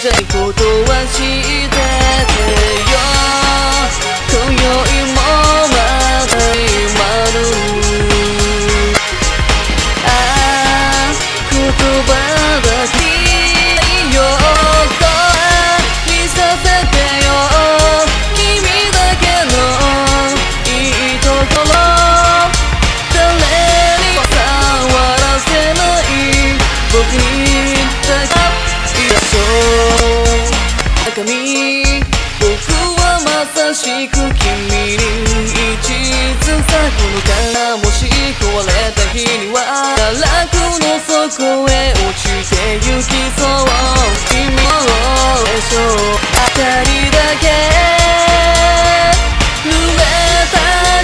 じゃないことは知っててよ。今宵もまた今の言葉だけよと見させてよ。君だけのいいところ、誰にも触らせない僕にだけいらそう中身。僕はまさしく君に一途さ。この殻もし壊れた日には堕落の底へ落ちてゆきそう。君もでしょう。明かりだけ濡れた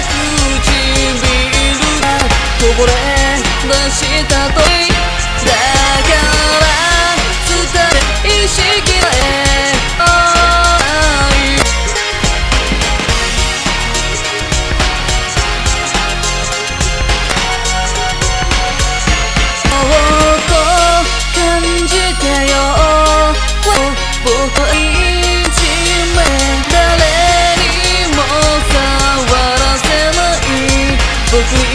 唇がこぼれ出したときだから伝え意識さえ僕はいじめ誰にも触らせない僕に